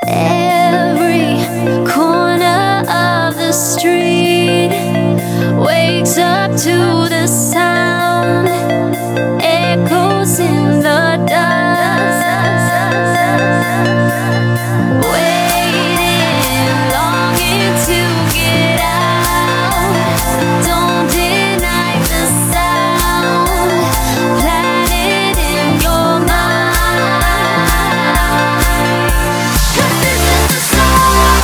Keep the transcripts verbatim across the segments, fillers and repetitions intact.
Every corner of the street wakes up to the sound, echoes in the dust, waiting, longing to get out. Don't deny the sound, plant it in your mind. 'Cause this is the song.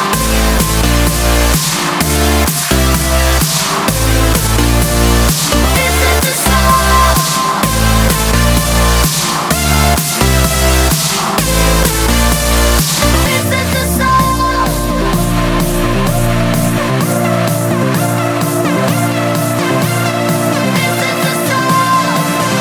This is the song. This is the song. This is the song.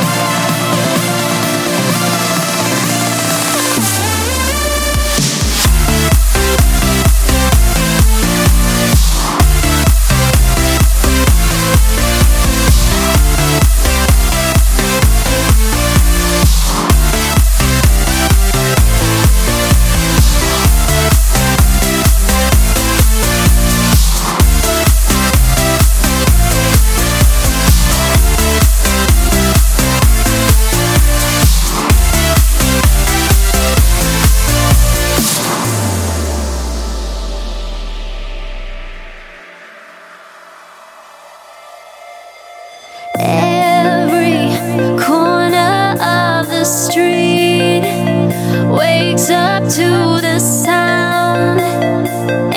Every corner of the street wakes up to the sound,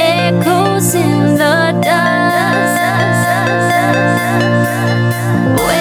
echoes in the dust.